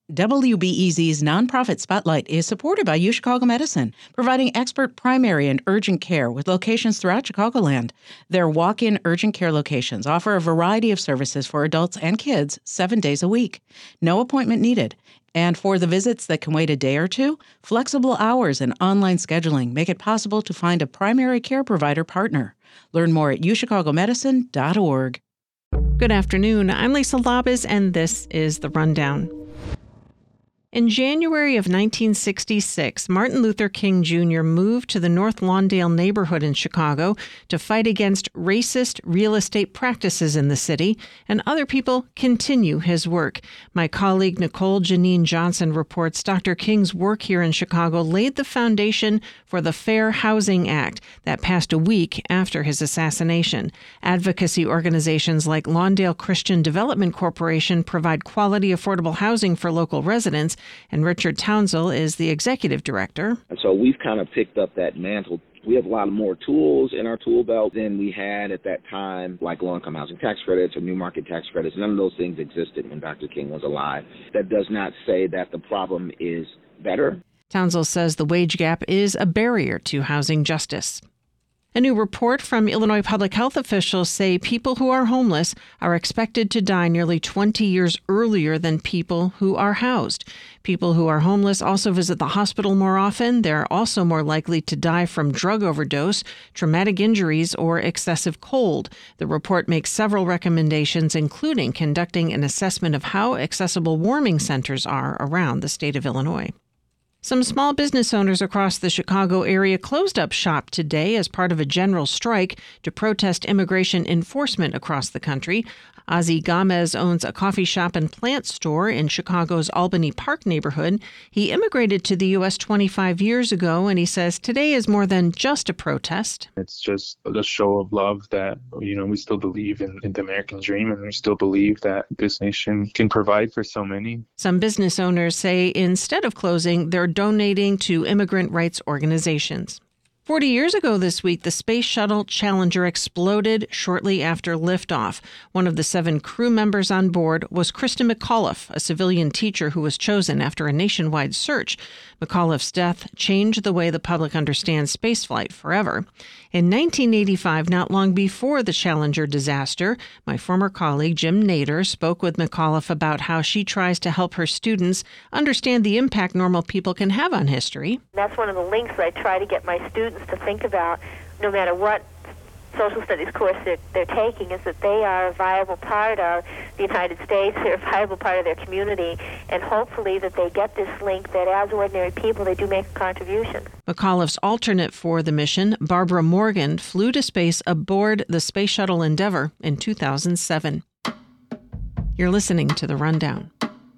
WBEZ's nonprofit Spotlight is supported by UChicago Medicine, providing expert primary and urgent care with locations throughout Chicagoland. Their walk-in urgent care locations offer a variety of services for adults and kids 7 days a week. No appointment needed. And for the visits that can wait a day or two, flexible hours and online scheduling make it possible to find a primary care provider partner. Learn more at uchicago.org. Good afternoon. I'm Lisa Labas, and this is The Rundown. In January of 1966, Martin Luther King Jr. moved to the North Lawndale neighborhood in Chicago to fight against racist real estate practices in the city, and other people continue his work. My colleague Nicole Janine Johnson reports Dr. King's work here in Chicago laid the foundation for the Fair Housing Act that passed a week after his assassination. Advocacy organizations like Lawndale Christian Development Corporation provide quality, affordable housing for local residents, and Richard Townsell is the executive director. And so we've kind of picked up that mantle. We have a lot more tools in our tool belt than we had at that time, like low-income housing tax credits or new market tax credits. None of those things existed when Dr. King was alive. That does not say that the problem is better. Townsell says the wage gap is a barrier to housing justice. A new report from Illinois public health officials say people who are homeless are expected to die nearly 20 years earlier than people who are housed. People who are homeless also visit the hospital more often. They're also more likely to die from drug overdose, traumatic injuries, or excessive cold. The report makes several recommendations, including conducting an assessment of how accessible warming centers are around the state of Illinois. Some small business owners across the Chicago area closed up shop today as part of a general strike to protest immigration enforcement across the country. Ozzy Gomez owns a coffee shop and plant store in Chicago's Albany Park neighborhood. He immigrated to the U.S. 25 years ago, and he says today is more than just a protest. It's just a show of love that, we still believe in the American dream, and we still believe that this nation can provide for so many. Some business owners say instead of closing, they're donating to immigrant rights organizations. 40 years ago this week, the Space Shuttle Challenger exploded shortly after liftoff. One of the 7 crew members on board was Krista McAuliffe, a civilian teacher who was chosen after a nationwide search. McAuliffe's death changed the way the public understands spaceflight forever. In 1985, not long before the Challenger disaster, my former colleague Jim Nader spoke with McAuliffe about how she tries to help her students understand the impact normal people can have on history. That's one of the links that I try to get my students to think about, no matter what social studies course they're taking, is that they are a viable part of the United States, they're a viable part of their community, and hopefully that they get this link that as ordinary people they do make a contribution. McAuliffe's alternate for the mission, Barbara Morgan, flew to space aboard the Space Shuttle Endeavour in 2007. You're listening to The Rundown.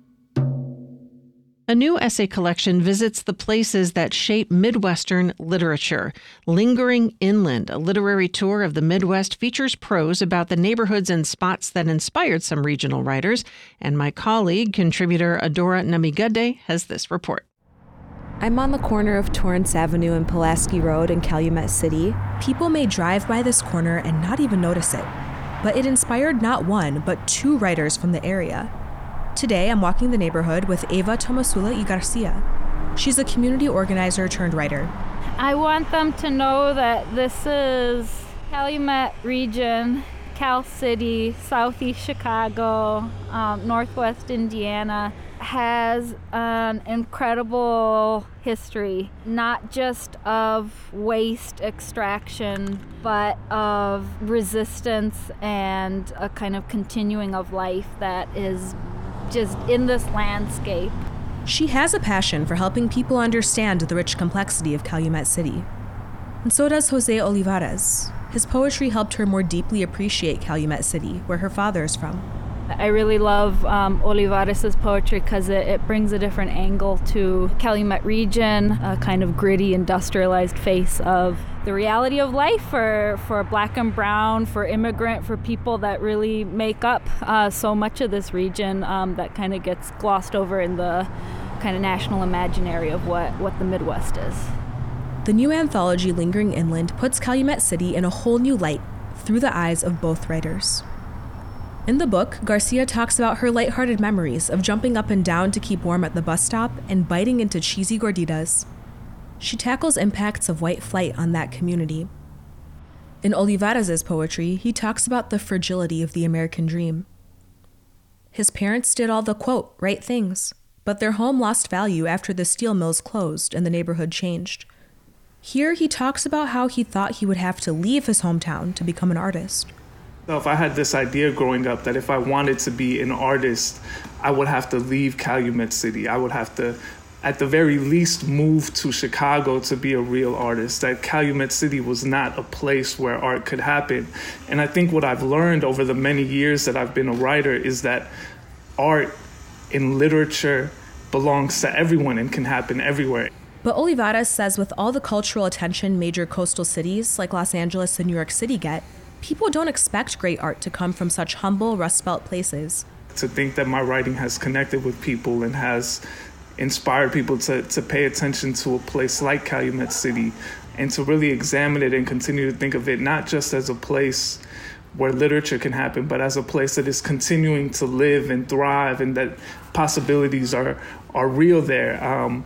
A new essay collection visits the places that shape Midwestern literature. Lingering Inland, a literary tour of the Midwest, features prose about the neighborhoods and spots that inspired some regional writers. And my colleague, contributor Adora Namigade, has this report. I'm on the corner of Torrance Avenue and Pulaski Road in Calumet City. People may drive by this corner and not even notice it. But it inspired not one, but 2 writers from the area. Today, I'm walking the neighborhood with Eva Tomasula y Garcia. She's a community organizer turned writer. I want them to know that this is Calumet region, Cal City, Southeast Chicago, Northwest Indiana, has an incredible history, not just of waste extraction, but of resistance and a kind of continuing of life that is just in this landscape. She has a passion for helping people understand the rich complexity of Calumet City. And so does Jose Olivares. His poetry helped her more deeply appreciate Calumet City, where her father is from. I really love Olivares' poetry because it brings a different angle to Calumet region, a kind of gritty, industrialized face of the reality of life for black and brown, for immigrant, for people that really make up so much of this region that kind of gets glossed over in the kind of national imaginary of what the Midwest is. The new anthology, Lingering Inland, puts Calumet City in a whole new light through the eyes of both writers. In the book, Garcia talks about her lighthearted memories of jumping up and down to keep warm at the bus stop and biting into cheesy gorditas. She tackles impacts of white flight on that community. In Olivares' poetry, he talks about the fragility of the American dream. His parents did all the, quote, right things, but their home lost value after the steel mills closed and the neighborhood changed. Here, he talks about how he thought he would have to leave his hometown to become an artist. So if I had this idea growing up that if I wanted to be an artist, I would have to leave Calumet City. I would have to, at the very least, move to Chicago to be a real artist. That Calumet City was not a place where art could happen. And I think what I've learned over the many years that I've been a writer is that art in literature belongs to everyone and can happen everywhere. But Olivares says with all the cultural attention major coastal cities like Los Angeles and New York City get, people don't expect great art to come from such humble, Rust Belt places. To think that my writing has connected with people and has inspired people to pay attention to a place like Calumet City and to really examine it and continue to think of it not just as a place where literature can happen, but as a place that is continuing to live and thrive and that possibilities are real there.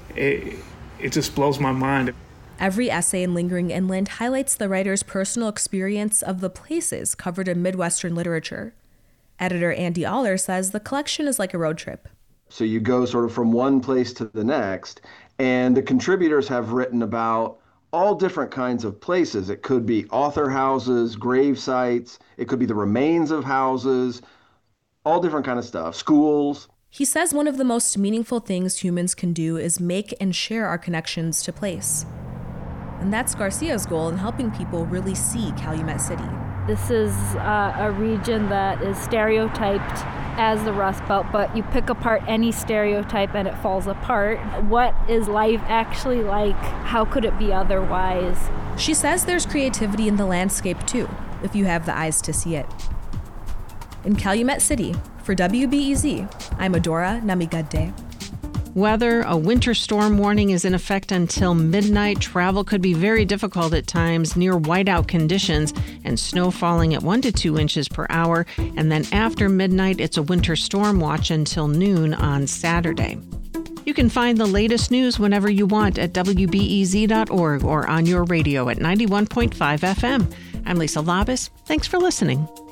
It just blows my mind. Every essay in Lingering Inland highlights the writer's personal experience of the places covered in Midwestern literature. Editor Andy Aller says the collection is like a road trip. So you go sort of from one place to the next, and the contributors have written about all different kinds of places. It could be author houses, grave sites, it could be the remains of houses, all different kind of stuff, schools. He says one of the most meaningful things humans can do is make and share our connections to place. And that's Garcia's goal in helping people really see Calumet City. This is a region that is stereotyped as the Rust Belt, but you pick apart any stereotype and it falls apart. What is life actually like? How could it be otherwise? She says there's creativity in the landscape too, if you have the eyes to see it. In Calumet City, for WBEZ, I'm Adora Namigadde. Weather, a winter storm warning is in effect until midnight. Travel could be very difficult at times near whiteout conditions and snow falling at 1 to 2 inches per hour. And then after midnight, it's a winter storm watch until noon on Saturday. You can find the latest news whenever you want at WBEZ.org or on your radio at 91.5 FM. I'm Lisa Labus. Thanks for listening.